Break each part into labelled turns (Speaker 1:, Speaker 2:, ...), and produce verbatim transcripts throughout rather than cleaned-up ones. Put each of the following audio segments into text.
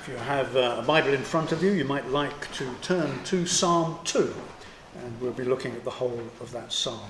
Speaker 1: If you have uh, a Bible in front of you, you might like to turn to Psalm two, and we'll be looking at the whole of that psalm.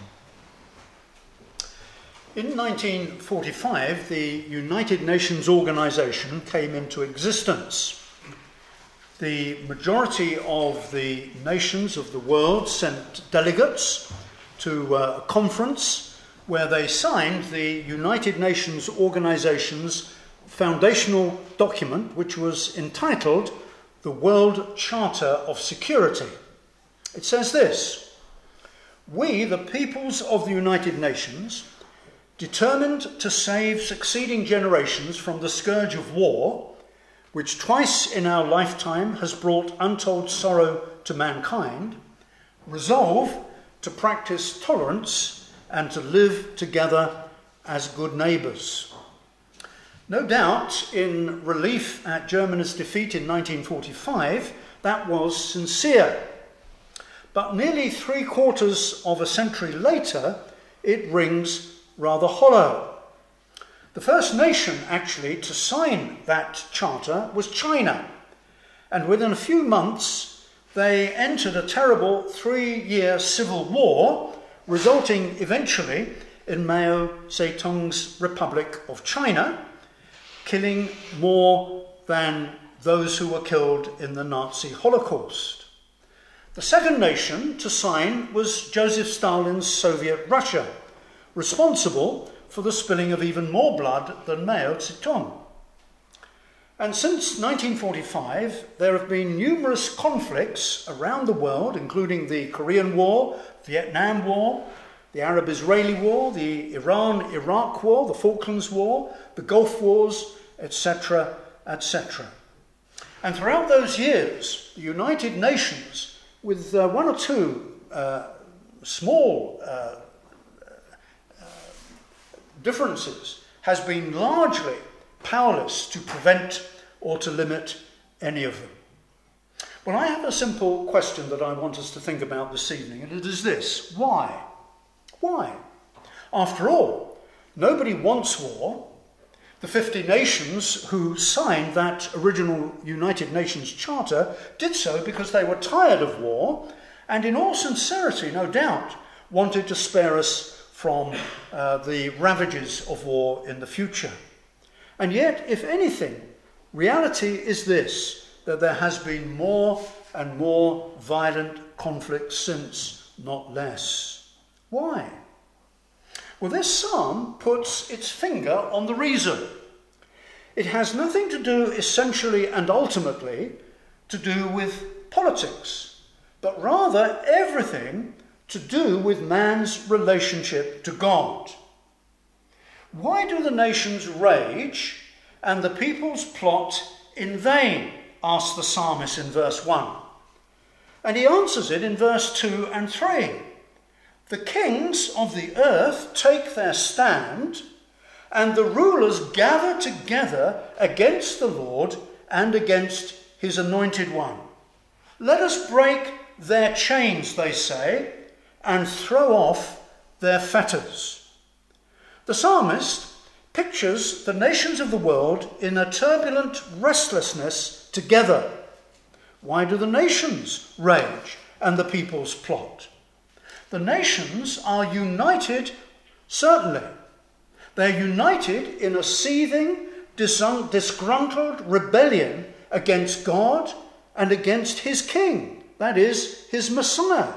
Speaker 1: In nineteen forty-five, the United Nations organization came into existence. The majority of the nations of the world sent delegates to uh, a conference where they signed the United Nations organization's foundational document, which was entitled the World Charter of Security. It says this: "We, the peoples of the United Nations, determined to save succeeding generations from the scourge of war, which twice in our lifetime has brought untold sorrow to mankind, resolve to practice tolerance and to live together as good neighbours." No doubt, in relief at Germany's defeat in nineteen forty-five, that was sincere. But nearly three quarters of a century later, it rings rather hollow. The first nation, actually, to sign that charter was China. And within a few months, they entered a terrible three-year civil war, resulting eventually in Mao Zedong's Republic of China, killing more than those who were killed in the Nazi Holocaust. The second nation to sign was Joseph Stalin's Soviet Russia, responsible for the spilling of even more blood than Mao Zedong. And since nineteen forty-five, there have been numerous conflicts around the world, including the Korean War, Vietnam War, the Arab-Israeli War, the Iran-Iraq War, the Falklands War, the Gulf Wars, et cetera, et cetera. And throughout those years, the United Nations, with uh, one or two uh, small uh, uh, differences, has been largely powerless to prevent or to limit any of them. Well, I have a simple question that I want us to think about this evening, and it is this: why? Why? After all, nobody wants war. The fifty nations who signed that original United Nations Charter did so because they were tired of war and, in all sincerity, no doubt, wanted to spare us from uh, the ravages of war in the future. And yet, if anything, reality is this, that there has been more and more violent conflict since, not less. Why? Well, this psalm puts its finger on the reason. It has nothing to do essentially and ultimately to do with politics, but rather everything to do with man's relationship to God. Why do the nations rage and the peoples plot in vain? Asks the psalmist in verse one. And he answers it in verse two and three. The kings of the earth take their stand, and the rulers gather together against the Lord and against his anointed one. Let us break their chains, they say, and throw off their fetters. The psalmist pictures the nations of the world in a turbulent restlessness together. Why do the nations rage and the peoples plot? The nations are united, certainly. They're united in a seething, disgruntled rebellion against God and against his king, that is, his Messiah.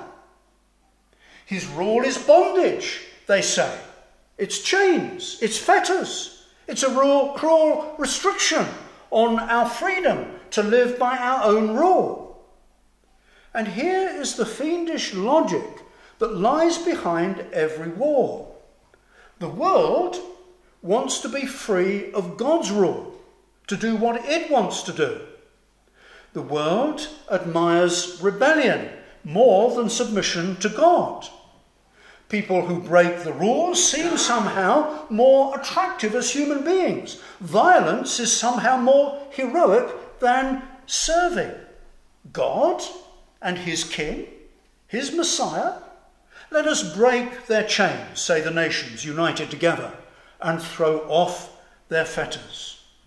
Speaker 1: His rule is bondage, they say. It's chains, it's fetters, it's a real cruel restriction on our freedom to live by our own rule. And here is the fiendish logic that lies behind every war. The world wants to be free of God's rule, to do what it wants to do. The world admires rebellion more than submission to God. People who break the rules seem somehow more attractive as human beings. Violence is somehow more heroic than serving God and his king, his Messiah. Let us break their chains, say the nations united together, and throw off their fetters.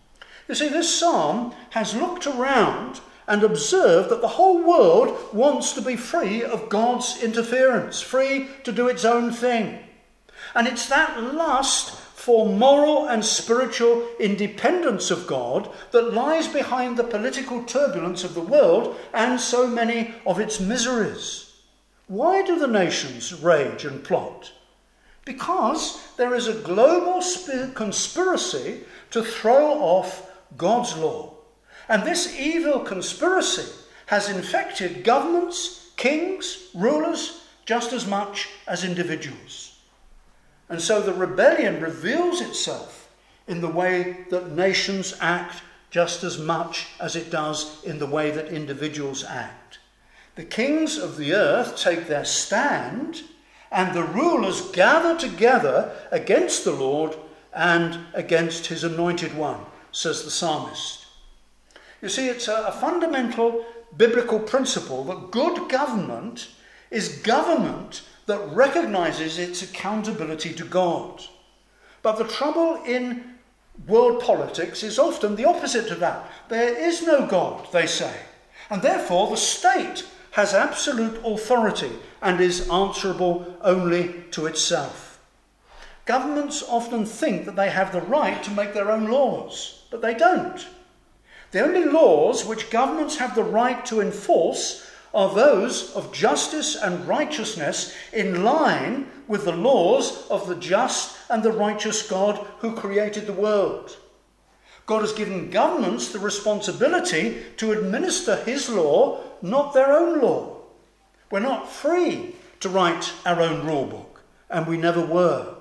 Speaker 1: You see, this psalm has looked around and observed that the whole world wants to be free of God's interference, free to do its own thing. And it's that lust for moral and spiritual independence of God that lies behind the political turbulence of the world and so many of its miseries. Why do the nations rage and plot? Because there is a global conspiracy to throw off God's law. And this evil conspiracy has infected governments, kings, rulers, just as much as individuals. And so the rebellion reveals itself in the way that nations act just as much as it does in the way that individuals act. The kings of the earth take their stand, and the rulers gather together against the Lord and against his anointed one, says the psalmist. You see, it's a, a fundamental biblical principle that good government is government that recognizes its accountability to God. But the trouble in world politics is often the opposite of that. There is no God, they say, and therefore the state has absolute authority and is answerable only to itself. Governments often think that they have the right to make their own laws, but they don't. The only laws which governments have the right to enforce are those of justice and righteousness in line with the laws of the just and the righteous God who created the world. God has given governments the responsibility to administer his law, not their own law. We're not free to write our own rule book, and we never were.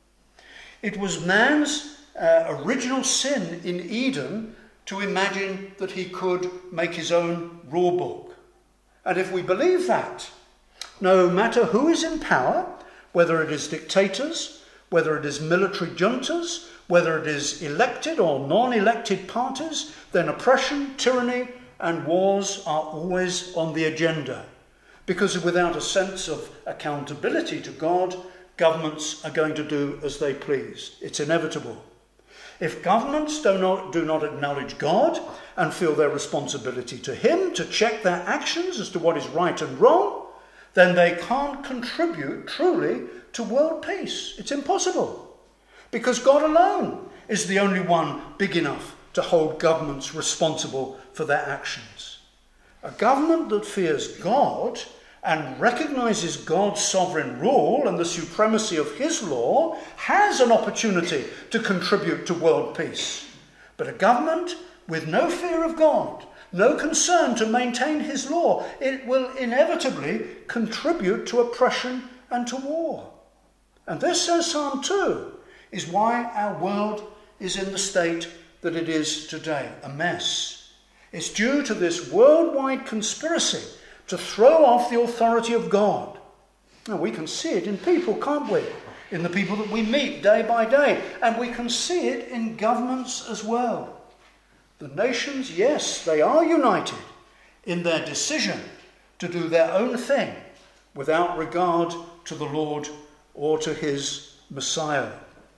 Speaker 1: It was man's uh, original sin in Eden to imagine that he could make his own rule book. And if we believe that, no matter who is in power, whether it is dictators, whether it is military juntas, whether it is elected or non-elected parties, then oppression, tyranny, and wars are always on the agenda. Because without a sense of accountability to God, governments are going to do as they please. It's inevitable. If governments do not, do not acknowledge God and feel their responsibility to him to check their actions as to what is right and wrong, then they can't contribute truly to world peace. It's impossible. Because God alone is the only one big enough to hold governments responsible for their actions. A government that fears God and recognizes God's sovereign rule and the supremacy of his law has an opportunity to contribute to world peace. But a government with no fear of God, no concern to maintain his law, it will inevitably contribute to oppression and to war. And this, says Psalm two, is why our world is in the state that it is today, a mess. It's due to this worldwide conspiracy to throw off the authority of God. Now, we can see it in people, can't we? In the people that we meet day by day. And we can see it in governments as well. The nations, yes, they are united in their decision to do their own thing without regard to the Lord or to his Messiah.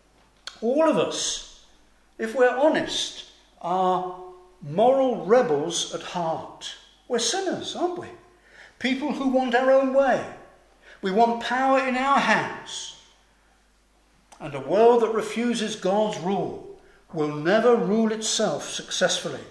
Speaker 1: All of us, if we're honest, are moral rebels at heart. We're sinners, aren't we? People who want our own way. We want power in our hands. And a world that refuses God's rule will never rule itself successfully.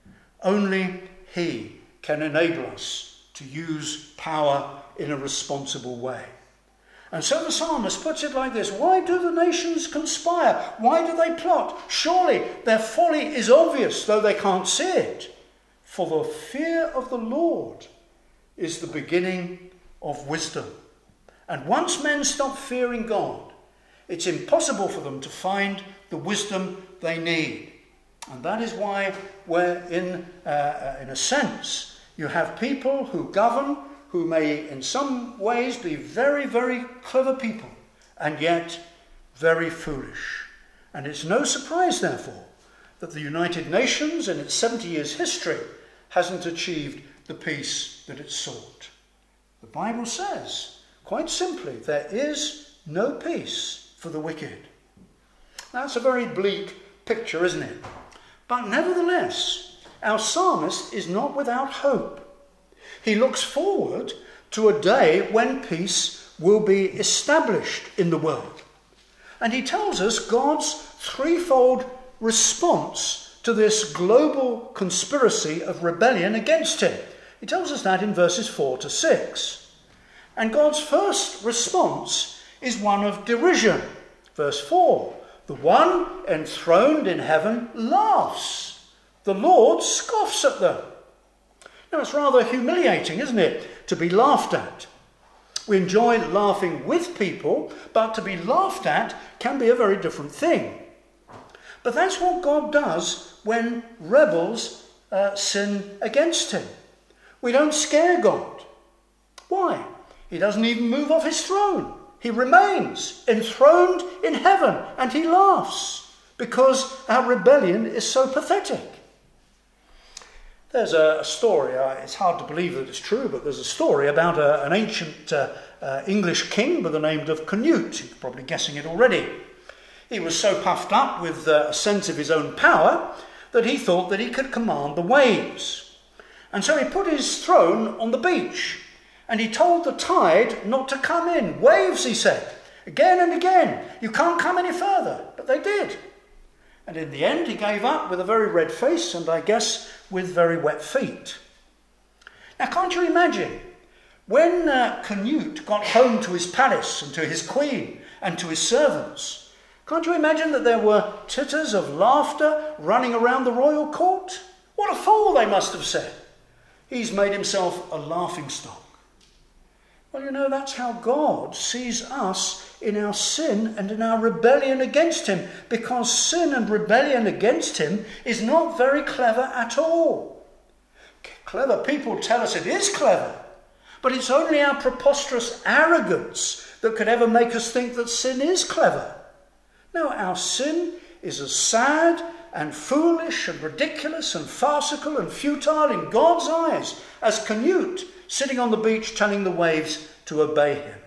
Speaker 1: Only he can enable us to use power in a responsible way. And so the psalmist puts it like this: why do the nations conspire? Why do they plot? Surely their folly is obvious, though they can't see it. For the fear of the Lord is the beginning of wisdom. And once men stop fearing God, it's impossible for them to find the wisdom they need. And that is why we're in, uh, in a sense, you have people who govern, who may in some ways be very, very clever people, and yet very foolish. And it's no surprise, therefore, that the United Nations in its seventy years history hasn't achieved the peace that it sought. The Bible says, quite simply, there is no peace for the wicked. That's a very bleak picture, isn't it? But nevertheless, our psalmist is not without hope. He looks forward to a day when peace will be established in the world. And he tells us God's threefold response to this global conspiracy of rebellion against him. He tells us that in verses four to six. And God's first response is one of derision. Verse four, the one enthroned in heaven laughs. The Lord scoffs at them. Now it's rather humiliating, isn't it, to be laughed at. We enjoy laughing with people, but to be laughed at can be a very different thing. But that's what God does when rebels uh, sin against him. We don't scare God. Why? He doesn't even move off his throne. He remains enthroned in heaven, and he laughs because our rebellion is so pathetic. There's a story, uh, it's hard to believe that it's true, but there's a story about a, an ancient uh, uh, English king by the name of Canute. You're probably guessing it already. He was so puffed up with uh, a sense of his own power that he thought that he could command the waves. And so he put his throne on the beach, and he told the tide not to come in. Waves, he said, again and again, you can't come any further. But they did. And in the end, he gave up with a very red face and I guess with very wet feet. Now, can't you imagine when uh, Canute got home to his palace and to his queen and to his servants? Can't you imagine that there were titters of laughter running around the royal court? What a fool, they must have said. He's made himself a laughingstock. Well, you know, that's how God sees us in our sin and in our rebellion against him, because sin and rebellion against him is not very clever at all. Clever people tell us it is clever, but it's only our preposterous arrogance that could ever make us think that sin is clever. No, our sin is as sad and foolish and ridiculous and farcical and futile in God's eyes as Canute sitting on the beach telling the waves to obey him.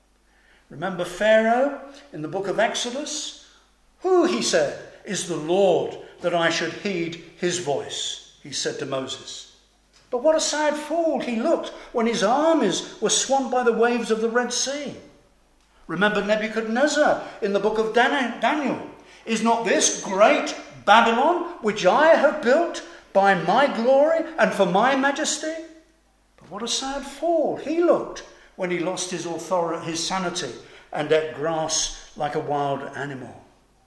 Speaker 1: Remember Pharaoh in the book of Exodus? Who, he said, is the Lord that I should heed his voice? He said to Moses. But what a sad fool he looked when his armies were swamped by the waves of the Red Sea. Remember Nebuchadnezzar in the book of Daniel. Is not this great Babylon which I have built by my glory and for my majesty? But what a sad fool he looked when he lost his authority, his sanity, and ate grass like a wild animal.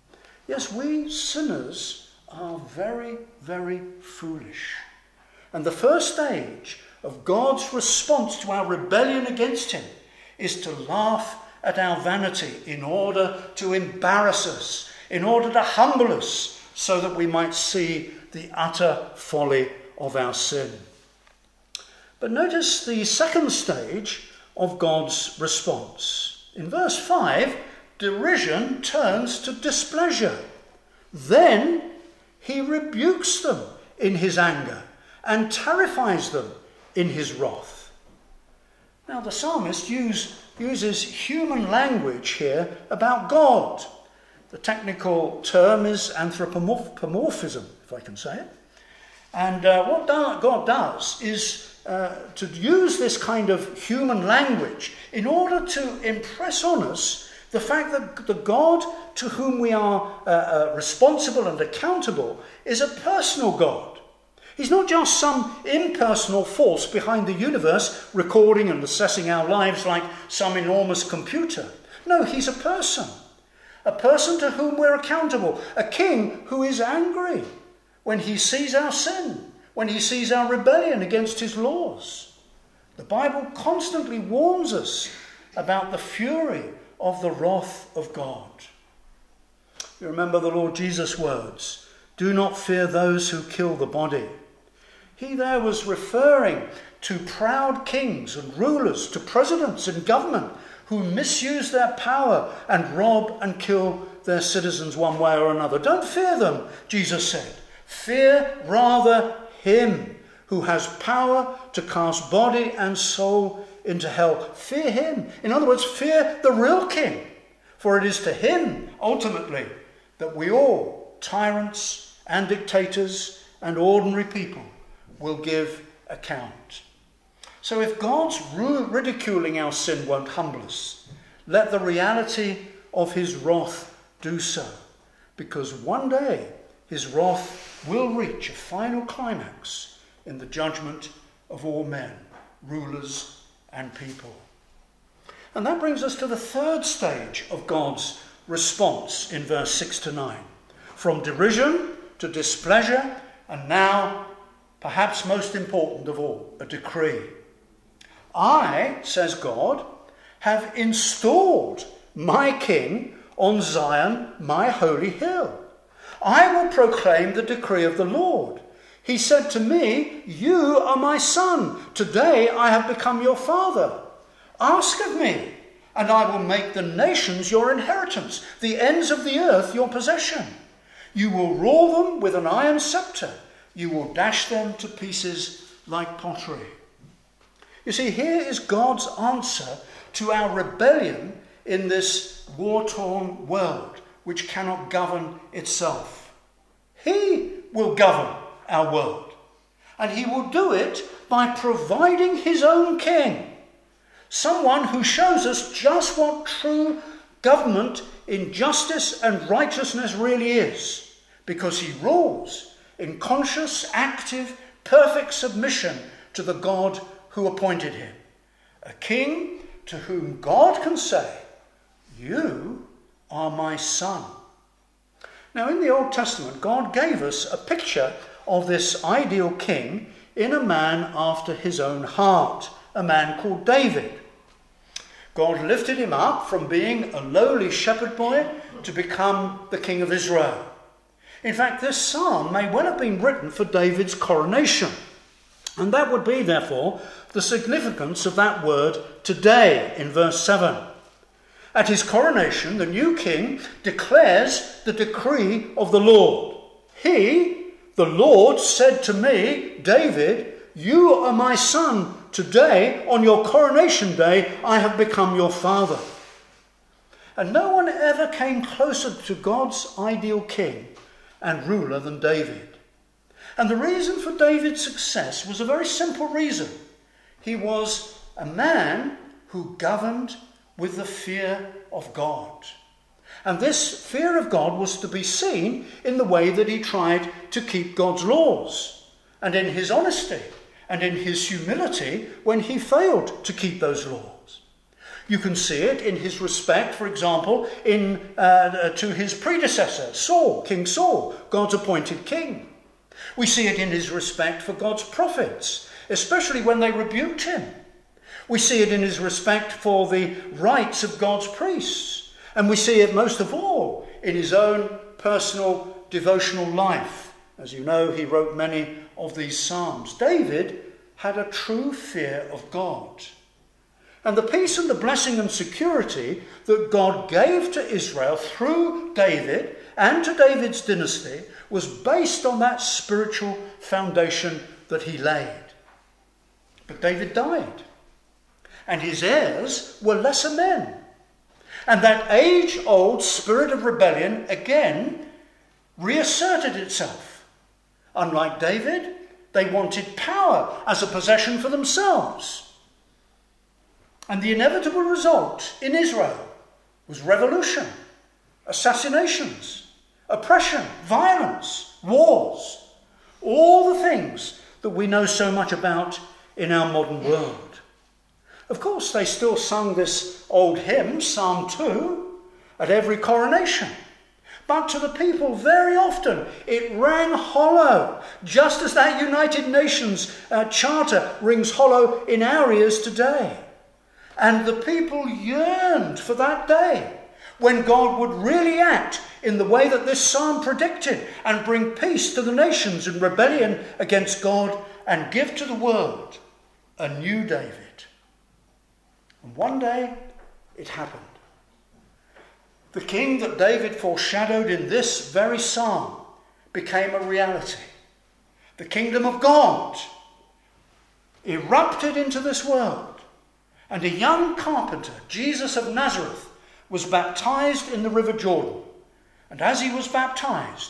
Speaker 1: Yes, we sinners are very, very foolish. And the first stage of God's response to our rebellion against him is to laugh at our vanity in order to embarrass us, in order to humble us, so that we might see the utter folly of our sin. But notice the second stage of God's response. In verse five, derision turns to displeasure. Then he rebukes them in his anger and terrifies them in his wrath. Now the psalmist use, uses human language here about God. The technical term is anthropomorphism, if I can say it. And uh, what God does is uh, to use this kind of human language in order to impress on us the fact that the God to whom we are uh, uh, responsible and accountable is a personal God. He's not just some impersonal force behind the universe recording and assessing our lives like some enormous computer. No, he's a person. A person to whom we're accountable. A king who is angry when he sees our sin, when he sees our rebellion against his laws. The Bible constantly warns us about the fury of the wrath of God. You remember the Lord Jesus' words, "Do not fear those who kill the body." He there was referring to proud kings and rulers, to presidents and government who misuse their power and rob and kill their citizens one way or another. Don't fear them, Jesus said. Fear rather him who has power to cast body and soul into hell. Fear him. In other words, fear the real king. For it is to him, ultimately, that we all, tyrants and dictators and ordinary people will give account. So if God's ridiculing our sin won't humble us, let the reality of his wrath do so, because one day his wrath will reach a final climax in the judgment of all men, rulers and people. And that brings us to the third stage of God's response in verse six to nine. From derision to displeasure, and now, perhaps most important of all, a decree. I, says God, have installed my king on Zion, my holy hill. I will proclaim the decree of the Lord. He said to me, you are my son. Today I have become your father. Ask of me, and I will make the nations your inheritance, the ends of the earth your possession. You will rule them with an iron scepter. You will dash them to pieces like pottery. You see, here is God's answer to our rebellion in this war-torn world, which cannot govern itself. He will govern our world, and he will do it by providing his own king, someone who shows us just what true government in justice and righteousness really is, because he rules in conscious, active, perfect submission to the God who appointed him. A king to whom God can say, you are my son. Now, in the Old Testament, God gave us a picture of this ideal king in a man after his own heart, a man called David. God lifted him up from being a lowly shepherd boy to become the king of Israel. In fact, this psalm may well have been written for David's coronation. And that would be, therefore, the significance of that word today in verse seven. At his coronation, the new king declares the decree of the Lord. He, the Lord, said to me, David, you are my son. Today, on your coronation day, I have become your father. And no one ever came closer to God's ideal king and ruler than David. And the reason for David's success was a very simple reason. He was a man who governed with the fear of God. And this fear of God was to be seen in the way that he tried to keep God's laws, and in his honesty, and in his humility when he failed to keep those laws. You can see it in his respect, for example, in uh, to his predecessor, Saul, King Saul, God's appointed king. We see it in his respect for God's prophets, especially when they rebuked him. We see it in his respect for the rights of God's priests. And we see it most of all in his own personal devotional life. As you know, he wrote many of these psalms. David had a true fear of God. And the peace and the blessing and security that God gave to Israel through David and to David's dynasty was based on that spiritual foundation that he laid. But David died, and his heirs were lesser men. And that age-old spirit of rebellion again reasserted itself. Unlike David, they wanted power as a possession for themselves. And the inevitable result in Israel was revolution, assassinations, oppression, violence, wars, all the things that we know so much about in our modern world. Of course, they still sung this old hymn, Psalm two, at every coronation. But to the people, very often, it rang hollow, just as that United Nations uh, Charter rings hollow in our ears today. And the people yearned for that day when God would really act in the way that this psalm predicted and bring peace to the nations in rebellion against God and give to the world a new David. And one day it happened. The king that David foreshadowed in this very psalm became a reality. The kingdom of God erupted into this world, and a young carpenter, Jesus of Nazareth, was baptized in the river Jordan. And as he was baptized,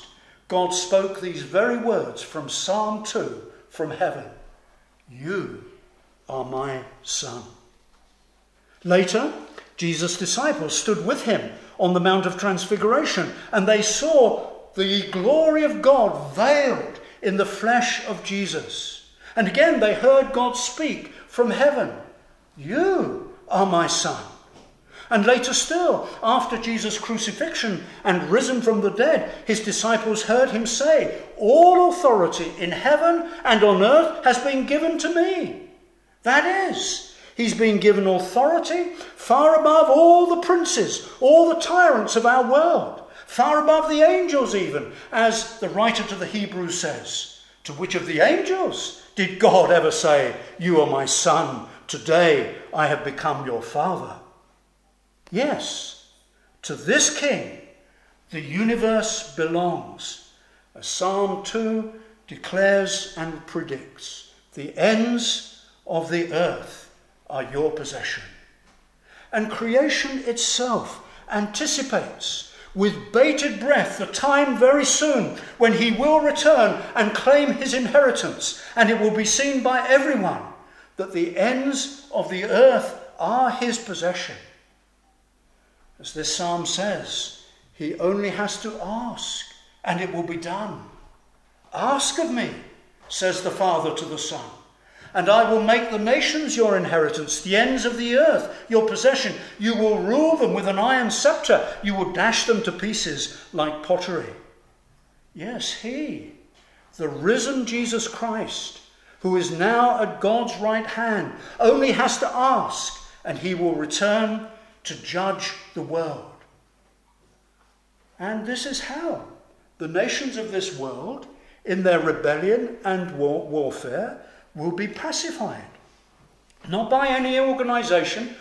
Speaker 1: God spoke these very words from Psalm two from heaven. You are my son. Later, Jesus' disciples stood with him on the Mount of Transfiguration, and they saw the glory of God veiled in the flesh of Jesus. And again they heard God speak from heaven, you are my son. And later still, after Jesus' crucifixion and risen from the dead, his disciples heard him say, all authority in heaven and on earth has been given to me. That is, he's been given authority far above all the princes, all the tyrants of our world, far above the angels even, as the writer to the Hebrews says. To which of the angels did God ever say, you are my son, today I have become your father? Yes, to this king the universe belongs. As Psalm two declares and predicts, the ends of the earth are your possession. And creation itself anticipates with bated breath the time very soon when he will return and claim his inheritance, and it will be seen by everyone that the ends of the earth are his possession. As this psalm says, he only has to ask, and it will be done. Ask of me, says the Father to the Son, and I will make the nations your inheritance, the ends of the earth your possession. You will rule them with an iron scepter. You will dash them to pieces like pottery. Yes, he, the risen Jesus Christ, who is now at God's right hand, only has to ask, and he will return to judge the world. And this is how the nations of this world, in their rebellion and war- warfare, will be pacified. Not by any organization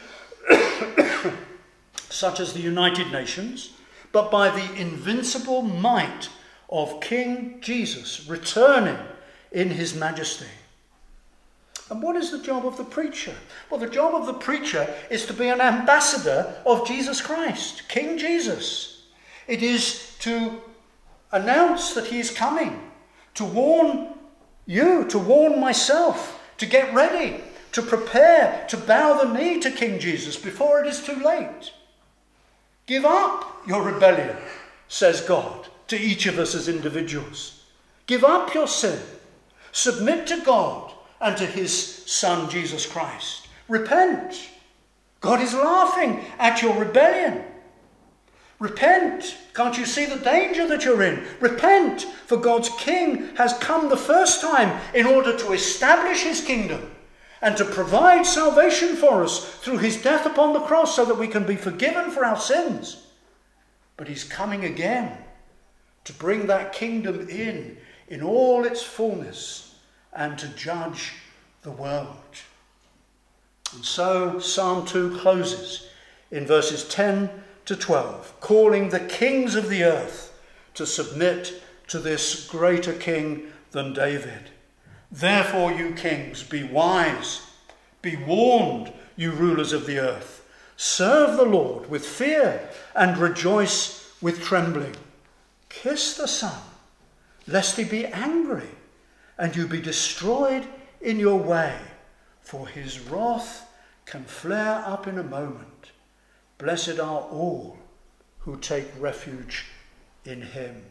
Speaker 1: such as the United Nations, but by the invincible might of King Jesus returning in his majesty. And what is the job of the preacher? Well, the job of the preacher is to be an ambassador of Jesus Christ, King Jesus. It is to announce that he is coming, to warn you, to warn myself, to get ready, to prepare, to bow the knee to King Jesus before it is too late. Give up your rebellion, says God to each of us as individuals. Give up your sin. Submit to God and to his Son, Jesus Christ. Repent. God is laughing at your rebellion. Repent. Can't you see the danger that you're in? Repent, for God's King has come the first time in order to establish his kingdom and to provide salvation for us through his death upon the cross so that we can be forgiven for our sins. But he's coming again to bring that kingdom in, in all its fullness, and to judge the world. And so Psalm two closes in verses ten to twelve, calling the kings of the earth to submit to this greater king than David. Therefore, you kings, be wise, be warned, you rulers of the earth. Serve the Lord with fear and rejoice with trembling. Kiss the Son, lest he be angry and you be destroyed in your way, for his wrath can flare up in a moment. Blessed are all who take refuge in him.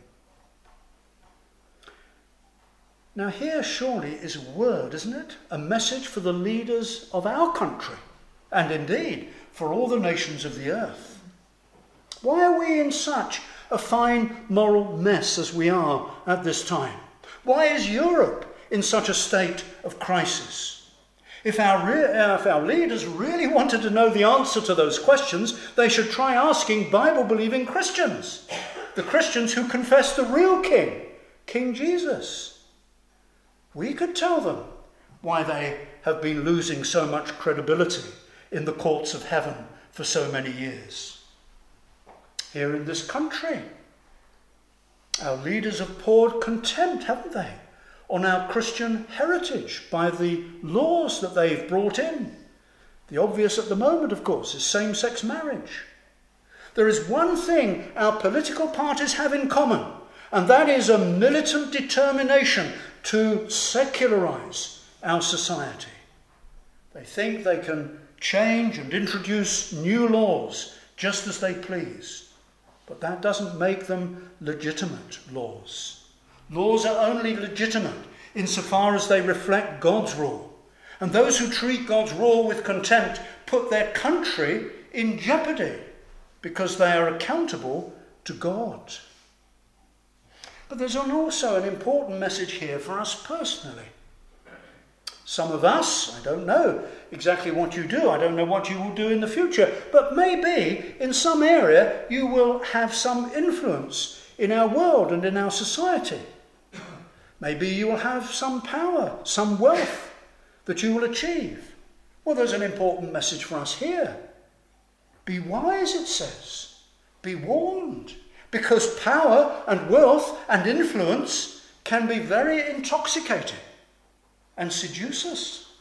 Speaker 1: Now here surely is a word, isn't it? A message for the leaders of our country, and indeed for all the nations of the earth. Why are we in such a fine moral mess as we are at this time? Why is Europe in such a state of crisis? If our, re- if our leaders really wanted to know the answer to those questions, they should try asking Bible-believing Christians, the Christians who confess the real King, King Jesus. We could tell them why they have been losing so much credibility in the courts of heaven for so many years. Here in this country, our leaders have poured contempt, haven't they, on our Christian heritage by the laws that they've brought in. The obvious at the moment, of course, is same-sex marriage. There is one thing our political parties have in common, And that is a militant determination to secularize our society. They think they can change and introduce new laws just as they please. But that doesn't make them legitimate laws. Laws are only legitimate insofar as they reflect God's rule. And those who treat God's rule with contempt put their country in jeopardy because they are accountable to God. But there's also an important message here for us personally. Some of us, I don't know exactly what you do, I don't know what you will do in the future, but maybe in some area you will have some influence in our world and in our society. Maybe you will have some power, some wealth that you will achieve. Well, there's an important message for us here. Be wise, it says. Be warned. Because power and wealth and influence can be very intoxicating and seduce us.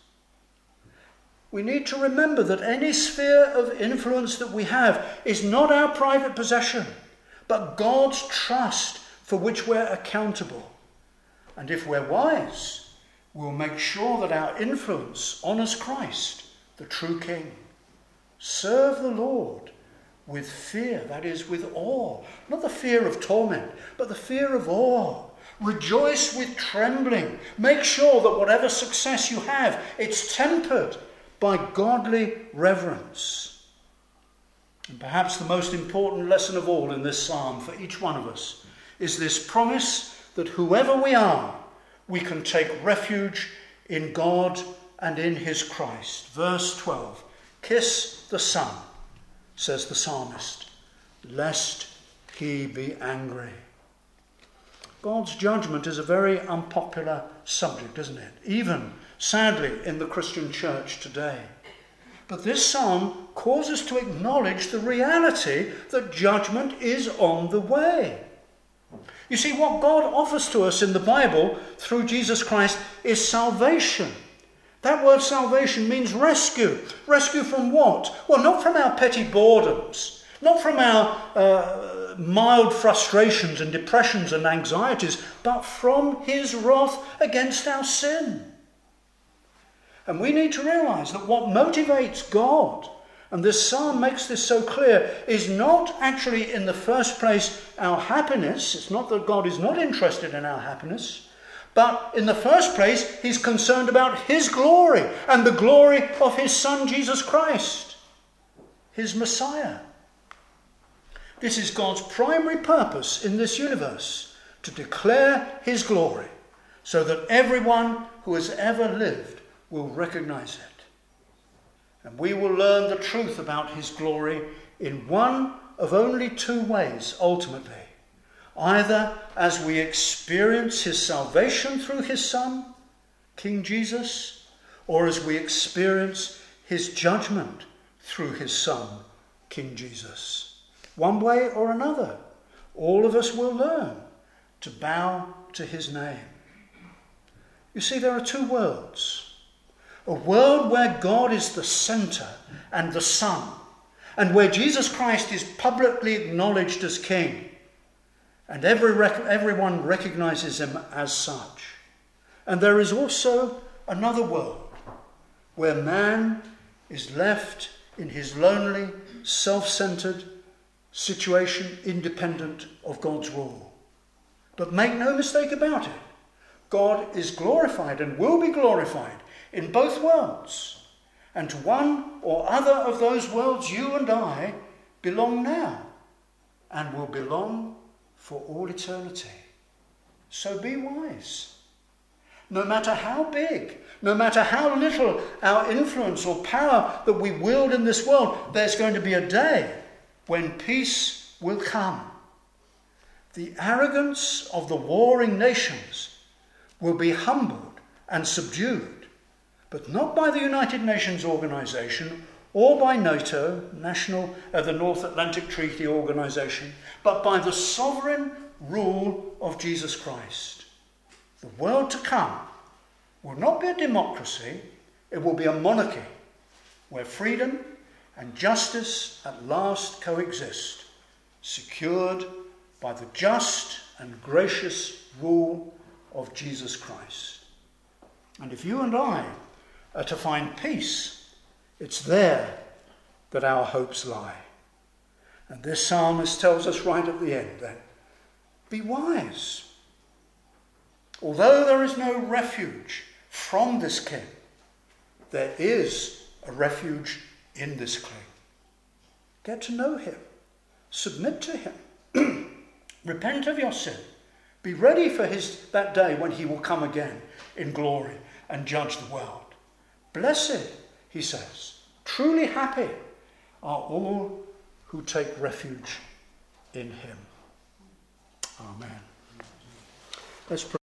Speaker 1: We need to remember that any sphere of influence that we have is not our private possession, but God's trust for which we're accountable. And if we're wise, we'll make sure that our influence honours Christ, the true King. Serve the Lord with fear, that is, with awe. Not the fear of torment, but the fear of awe. Rejoice with trembling. Make sure that whatever success you have, it's tempered by godly reverence. And perhaps the most important lesson of all in this psalm for each one of us is this promise that whoever we are, we can take refuge in God and in his Christ. Verse twelve, kiss the Son, says the psalmist, lest he be angry. God's judgment is a very unpopular subject, isn't it? Even, sadly, in the Christian church today. But this psalm calls us to acknowledge the reality that judgment is on the way. You see, what God offers to us in the Bible through Jesus Christ is salvation. That word salvation means rescue. Rescue from what? Well, not from our petty boredoms, not from our uh, mild frustrations and depressions and anxieties, but from his wrath against our sin. And we need to realize that what motivates God, and this psalm makes this so clear, is not actually in the first place our happiness. It's not that God is not interested in our happiness. But in the first place, he's concerned about his glory and the glory of his Son, Jesus Christ, his Messiah. This is God's primary purpose in this universe, to declare his glory, so that everyone who has ever lived will recognize it. And we will learn the truth about his glory in one of only two ways, ultimately. Either as we experience his salvation through his Son, King Jesus, or as we experience his judgment through his Son, King Jesus. One way or another, all of us will learn to bow to his name. You see, there are two worlds. A world where God is the centre and the sun, and where Jesus Christ is publicly acknowledged as King. And every rec- everyone recognizes him as such. And there is also another world where man is left in his lonely, self-centered situation, independent of God's rule. But make no mistake about it, God is glorified and will be glorified in both worlds. And to one or other of those worlds, you and I belong now and will belong for all eternity. So be wise. No matter how big, no matter how little our influence or power that we wield in this world, there's going to be a day when peace will come. The arrogance of the warring nations will be humbled and subdued, but not by the United Nations Organization or by NATO, National, uh, the North Atlantic Treaty Organization, but by the sovereign rule of Jesus Christ. The world to come will not be a democracy, it will be a monarchy, where freedom and justice at last coexist, secured by the just and gracious rule of Jesus Christ. And if you and I are to find peace, it's there that our hopes lie. And this psalmist tells us right at the end then, be wise. Although there is no refuge from this king, there is a refuge in this king. Get to know him. Submit to him. Repent of your sin. Be ready for his that day when he will come again in glory and judge the world. Blessed, he says, truly happy are all who take refuge in him. Amen. Let's pray.